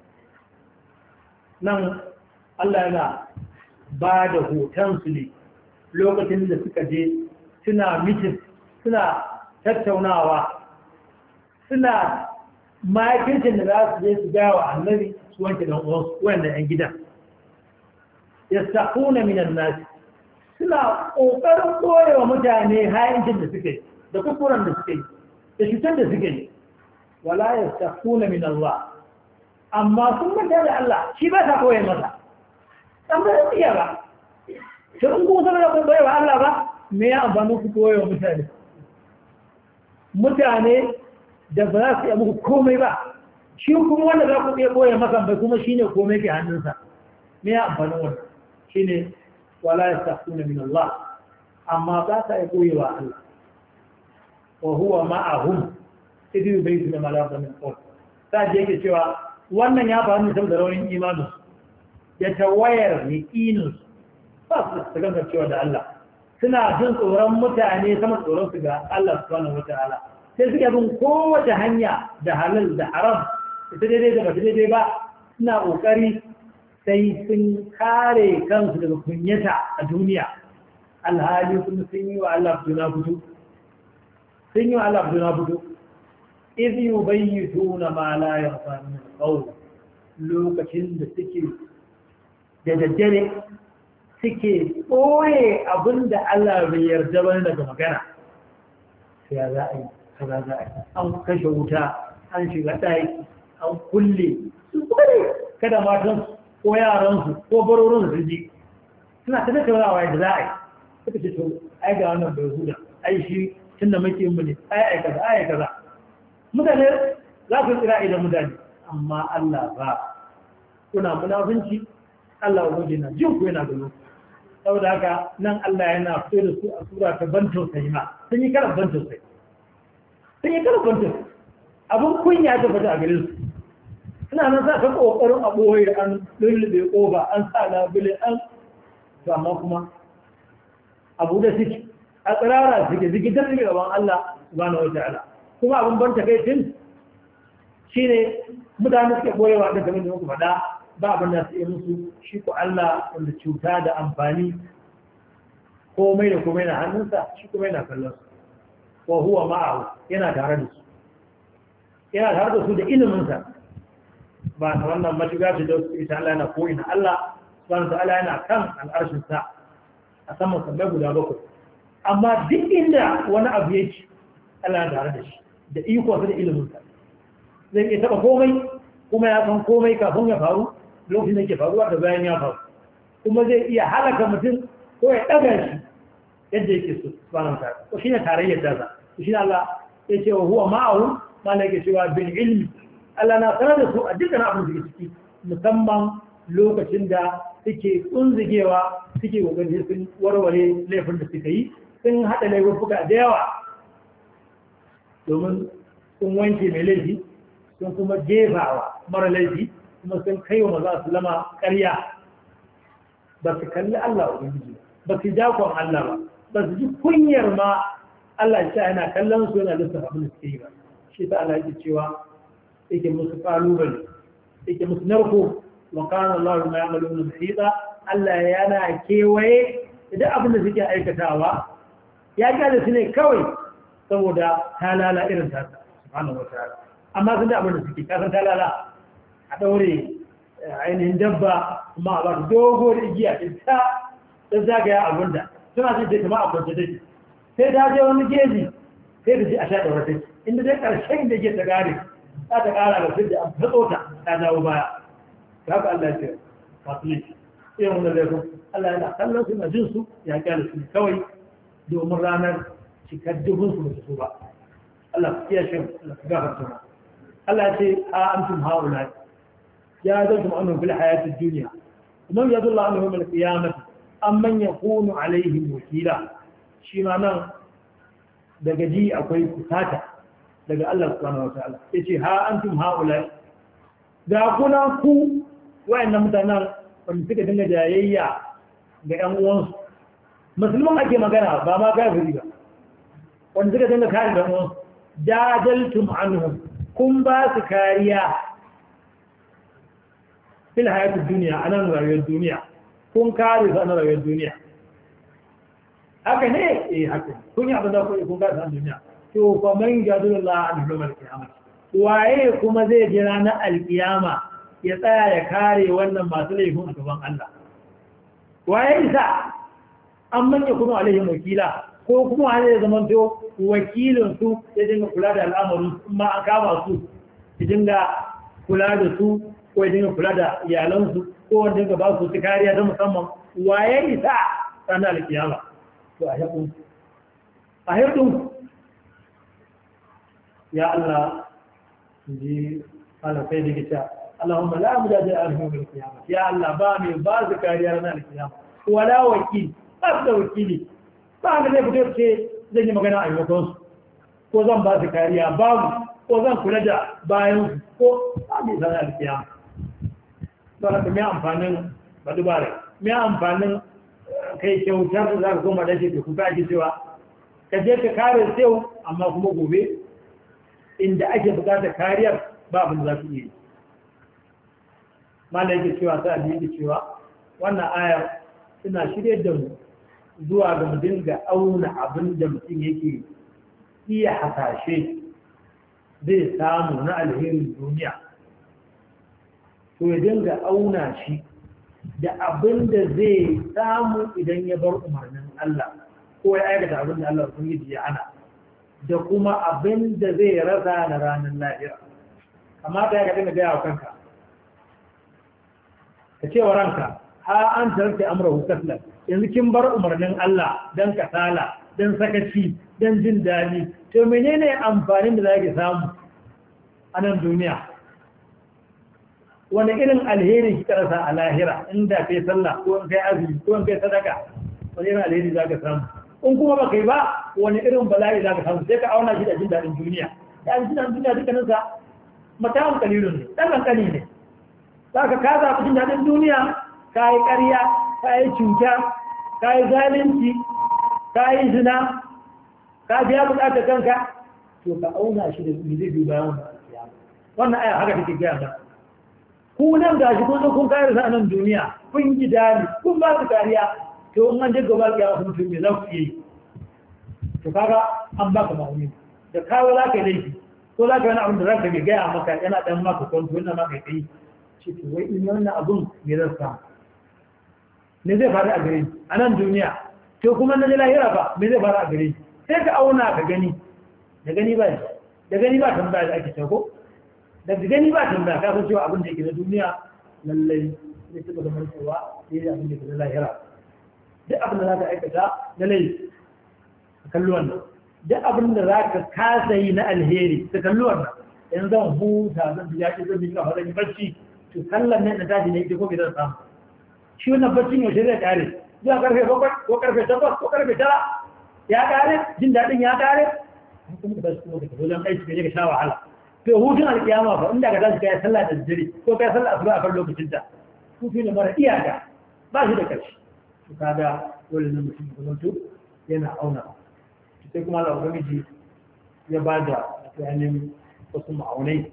nan Allah yana ba da hotonsu ne lokacin da suka je suna mitin suna tattaunawa suna makircin da za su je su gaya wa annabi su wanke ɗan uwansu wanda ‘yan gidan yastaquna minan nas suna kokarin koyewa mutane hayancin da suke da kufuran da suke da shutar da suke wala yastaquna min Allah amma sun manta da Allah shi ba ta koye masa dan ba iya ba to in ku sanar da ku koyewa Allah ba me ya amfani ku koyewa mutane mutane da ba za su yi muku komai ba shi kuma wanda za ku iya koye masa bai kuma shine komai ke hannunsa me ya amfani wannan shine wala yastaquna min Allah amma ba ta koyewa Allah wa huwa ma'ahum idu baytuna malaka min qawl sai yake cewa wannan ya faru ne saboda rawayin imani ya tawayar yaqinin ba su ganga cewa da Allah suna jin tsoron mutane sama tsoron su ga Allah subhanahu wataala sai suke bin kowace hanya da halal da haram ita daidai da ba daidai ba suna kokari sai sun kare kansu daga kunyata a duniya alhali kuma sun yi wa Allah juna fito sun yi wa Allah juna fito idh yubayyituna ma la yarda min qawl lokacin da suke da daddare suke ɓoye abinda Allah bai yarda ba daga magana sai ya za a yi kaza za a yi an kashe wuta an shiga ɗaki an kulle su kware kada matansu ko yaransu ko barorin su ji suna ta tattaunawa yadda za a yi suka ce to ai ga wannan bai huda ai shi tun da muke mu ne ai ai kaza ai kaza mutane za ku tsira idan mutane amma Allah ba kuna munafunci Allah ubangi na jin ku yana gano saboda haka nan Allah yana fito da su a sura ta ban tausayi ma sun yi karan ban tausayi sun yi karan ban tausayi abin kunya ta fata a gare su suna nan za ka ƙoƙarin a ɓoye an lullube ƙofa an sa labule an to amma kuma abu da suke a tsirara suke zikitar suke gaban Allah subhanahu wata'ala kuma abin ban takaicin shine mutane suke boyewa da kamar da muku faɗa ba abin da su yi musu shi ko Allah wanda cuta da amfani komai da komai na hannunsa shi kuma yana kallon su wa huwa ma'ahu yana tare da su yana tare da su da iliminsa ba ta wannan mashiga ce da su ita Allah yana ko ina Allah subhanahu ta'ala yana kan al'arshin sa a saman sammai guda bakwai amma duk inda wani abu yake Allah yana tare da shi da iko da iliminsa zai iya taba komai kuma ya san komai kafin ya faru lokacin da ke faruwa da bayan ya faru kuma zai iya halaka mutum ko ya ɗaga shi yadda yake so subhanahu wa ta'ala ko shine tarayyar da to shine Allah ya ce wa huwa ma'ahu mana yake cewa bil ilmi Allah na sanar da su a dukkan abin da suke ciki musamman lokacin da suke kunzigewa suke kokarin sun warware laifin da suka yi sun hada laifuka da yawa domin sun wanke mai laifi sun kuma jefawa mara laifi kuma sun kai wa maza su lama ƙarya ba su kalli Allah ubangiji ba su jakon Allah ba ba su ji kunyar ma Allah ya yana kallon su yana lissafa abin da suke yi ba shi ta Allah yake cewa yake musu kalubale yake musu narko wa kana Allah ma ya'maluna muhita Allah yana kewaye da abin da suke aikatawa ya gane su ne kawai saboda talala irin ta subhanahu wataala amma sun da abin da suke kasan talala a daure ainihin dabba kuma a ba dogo da igiya ta ta zagaya abin da suna jin da kama a kwance take sai ta je wani geji sai da ji a sha daura take inda dai karshen da ke ta gare za ta kara da fidda an fatso ta ta dawo baya ta haka Allah ya ce fasili irin wanda laifin Allah yana kallon su na jin su ya kyale su kawai domin ranar cikar dubun su mutu ba Allah ku kiyashe Allah ku gafarta ma Allah ya ce a antum haula ya zantum anhum fil hayatid dunya man yadullu anhum al qiyamah amman yakunu alaihim wakila shi ma nan daga ji akwai kusata daga Allah subhanahu wataala yace ha antum haula da kuna ku wayannan mutanen wanda suka dinga jayayya ga ƴan uwansu musulman ake magana ba ma kafiri ba wanda suka dinga kare da uwansu jadaltum anhum kun ba su kariya fil hayatid dunya anan rayuwar duniya kun kare su anan rayuwar duniya haka ne eh haka kun yi abin da kun kare su anan duniya to fa man jadalullah an yawmal qiyamah waye kuma zai jira na alqiyama ya tsaya ya kare wannan masu laifin a gaban Allah waye isa an manya kuma alaihim wakila ko kuma wani ya zama to wakilin su ya dinga kula da al'amarin su ma an kama su ya dinga kula da su ko ya dinga kula da iyalansu ko wanda dinga ba su su kariya ta musamman waye isa ranar alkiyama to a yaƙun a hirɗin ya Allah ji ana sai da gita Allahumma la mujadil arhum bil qiyamah ya Allah ba mai ba su kariya ranar alkiyama wala wakil ba da wakili ba da zai fito ce zan yi magana a yamakon su ko zan ba su kariya babu ko zan kula da bayan su ko ba mai sanar alkiyama ba da mai amfanin ba dubare mai amfanin kai kyautar da za ka koma da shi da kuka ake cewa ka je ka kare sai amma kuma gobe inda ake bukatar kariyar ba abin da za ku iya mala yake cewa sa da yake cewa wannan ayar suna shirye da mu zuwa ga mu dinga auna abin da mutum yake iya hasashe zai samu na alherin duniya to ya dinga auna shi da abin da zai samu idan ya bar umarnin Allah ko ya aikata abin da Allah sun yi ya ana da kuma abin da zai rasa na ranar lahira kamata ya ga dinga gaya wa kanka ka ce wa ranka ha an tarke amrahu kaslan yanzu kin bar umarnin Allah dan kasala dan sakaci dan jin dadi to menene amfanin da zaki samu a nan duniya wani irin alheri kika rasa a lahira inda kai sallah ko in kai azumi ko in kai sadaka wani irin alheri zaka samu in kuma ba kai ba wani irin bala'i zaka samu sai ka auna shi da jin dadin duniya dan jin dadin duniya dukkanin sa matan kalilun ne dan kankani ne zaka ka zaɓi jin dadin duniya ka yi ƙarya ka yi cuta ka yi zalunci ka yi zina ka biya bukatar kanka to ka auna shi da me zai biyu bayan wannan alkiyama wannan aya haka take gaya mana ku nan gashi kun zo kun kare sa nan duniya kun ji dali kun ba su kariya to in an je gaba alkiyama kun tun me za ku yi to kaga an baka ma'auni da kawo za ka yi laifi ko za ka yi wani abin da za ka gaya maka yana ɗan maka kwanto yana maka kai ce to wai in wannan abin me zan samu me zai faru a gare ni a nan duniya to kuma na ji lahira ba me zai faru a gare ni sai ka auna ka gani da gani ba da gani ba tambaya da ake tauko da gani ba tambaya ka san cewa abin da yake na duniya lallai zai taɓa zama cewa sai da abin da yake na lahira duk abin da za ka aikata na laifi ka kalli wannan duk abin da za ka kasa yi na alheri ka kalli wannan in zan huta zan ji yaƙi zan ji kafa zan yi bacci to sallan nan da tashi ne ita ko bai zan samu shi wannan baccin yaushe zai kare zuwa karfe bakwai ko karfe takwas ko karfe tara ya kare jin daɗin ya kare kuma ka tashi kuma ka tafi wajen aiki ka je ka sha wahala to hutun alƙiyama fa inda ka tashi kai sallah da dare ko kai sallah asuba a kan lokacin ta hutu ne mara iyaka ba shi da ƙarshe to kaga dole ne mutum ya zanto yana auna sai kuma Allah ubangiji ya ba da bayanin wasu ma'aunai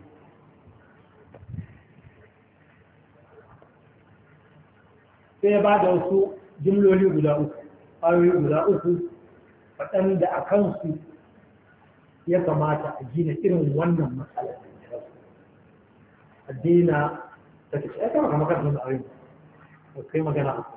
sai ya ba da wasu jimloli guda uku ayoyi guda uku waɗanda a kansu ya kamata a gina irin wannan matsalar a dina da ta ce ya kama kama kan ayoyi da kai magana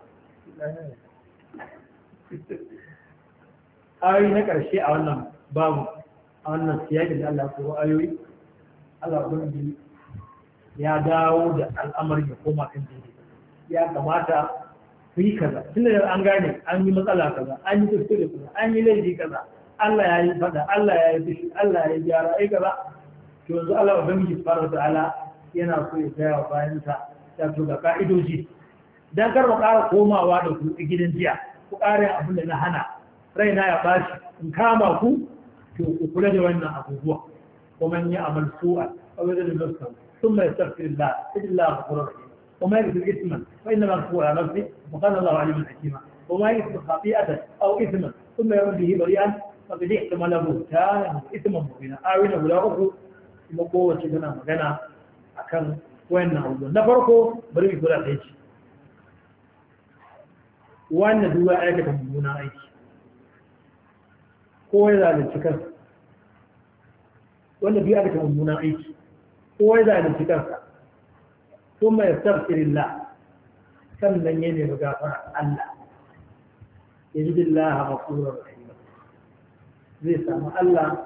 ayoyi na ƙarshe a wannan babu a wannan siyakin da Allah ya koro ayoyi Allah ubangiji ya dawo da al'amari ya koma kan daidai ya kamata ku yi kaza tun da an gane an yi matsala kaza an yi kuskure kaza an yi laifi kaza Allah ya yi fada Allah ya yi fushi Allah ya yi gyara ai kaza to yanzu Allah ubangiji subhanahu ta'ala yana so ya gaya wa bayansa ya to ga ka'idoji dan kar mu ƙara komawa da ku gidan jiya ku ƙara abin da na hana raina ya bashi in kama ku to ku kula da wannan abubuwa kuma ya amal su'a aw yadda nafsa thumma yastaghfirullah illa ghafurur rahim وما يكتب إثما فإنما يكتب على نفسه وقال الله عليما حكيما وما يكتب خطيئة أو إثما ثم يرد به بريئا فقد احتمل بهتانا إثما مبينا آوينا ولا أخر مقوة شدنا مغنى أكن وين نعوذ نفرقه بريء كلا تيجي وأن دواء آية مبونا أيش هو إذا للشكر وأن دواء آية مبونا أيش هو إذا للشكر ثم يستغفر الله كم من يني مغفر الله يجد الله غفورا رحيما zai samu Allah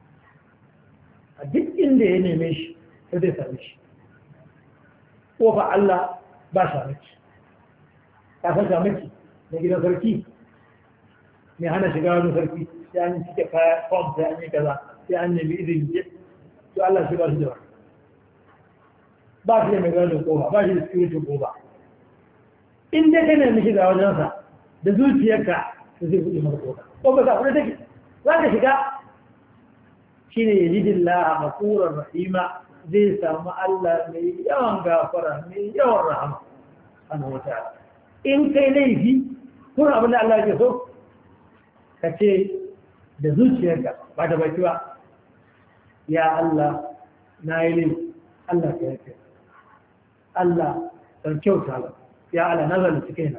a duk inda ya neme shi sai zai same shi ƙofa Allah ba shamaki ka san shamaki na gidan sarki mai hana shiga wajen sarki sai an cike fom sai an yi kaza sai an nemi izini to Allah shi ba shi da wani ba shi da mai gadon kofa ba shi da security kofa in dai ka nemi shiga wajensa da zuciyarka su zai buɗe maka kofa ko ba za ku da take za ka shiga shi ne yajidillah mafurar rahima zai samu Allah mai yawan gafara mai yawan rahama ana wata in kai laifi kun abin da Allah ke so ka ce da zuciyarka ba da baki ba ya Allah na yi laifi Allah ka yake Allah don kyauta ba ya ala nazar cikina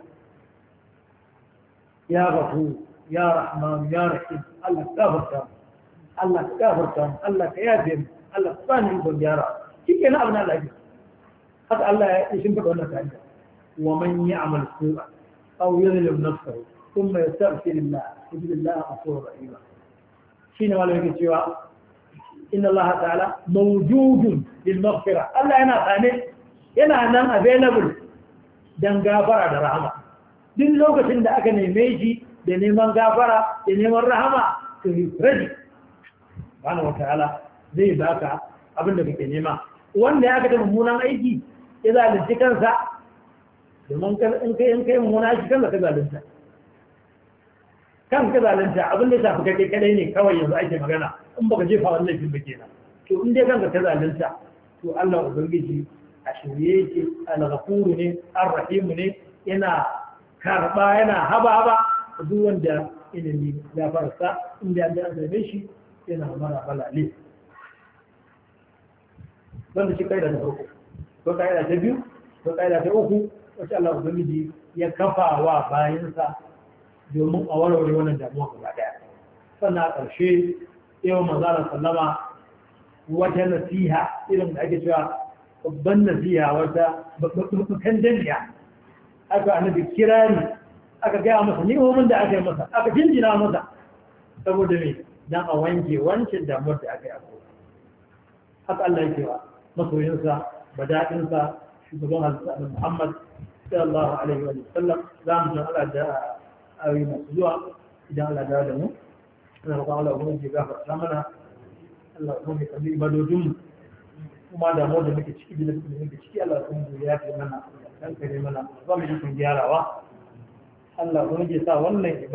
ya gafu ya rahman ya rahim Allah gafarta Allah gafarta Allah ka yafe Allah ba ni don gyara kike na abin Allah haka Allah ya shin fada wannan kaida wa man ya'mal su'a aw yadhlim nafsahu thumma yastaghfir Allah billahi ghafurur rahim shine wala yake cewa inna Allah ta'ala mawjudun lil maghfirah Allah yana tsane yana nan available don gafara da rahama duk lokacin da aka neme shi da neman gafara da neman rahama to yi ready wani wata'ala zai baka abin da kake nema wanda ya kata mummunan aiki ya zalunci kansa domin in kai in kai mummunan aiki kansa ka zalunta kan ka zalunta abin da ya shafi kai kadai ne kawai yanzu ake magana in baka jefa wannan laifin ba kenan to in dai kanka ka zalunta to Allah ubangiji a shirye yake al-ghafuru ne ar-rahimu ne yana karba yana haba haba duk wanda ilimi ya farsa inda an da zabe shi yana mara balale wanda shi kaida da farko ko kaida ta biyu ko kaida ta uku wacce Allah ubangiji ya kafa wa bayansa domin a warware wannan damuwa gaba daya sannan a ƙarshe yau manzara sallama wata nasiha irin da ake cewa babban nasiha wata babban daniya aka annabi kirari aka gaya masa ni'omin da aka yi masa aka jinjina masa saboda me dan a wanke wancan damuwar da aka yi ako haka Allah yake wa masoyinsa bada'insa shugaban halitta Muhammad sallallahu alaihi wa sallam za mu san Allah da ayoyi masu zuwa idan Allah da mu ina roƙon Allah ubangiji ya gafarta mana Allah ubangiji kalli ibadodin mu kuma da mu da muke ciki da muke ciki Allah ubangiji ya yi mana dan kare mana ba mu yi kun gyarawa Allah ubangiji ya sa wannan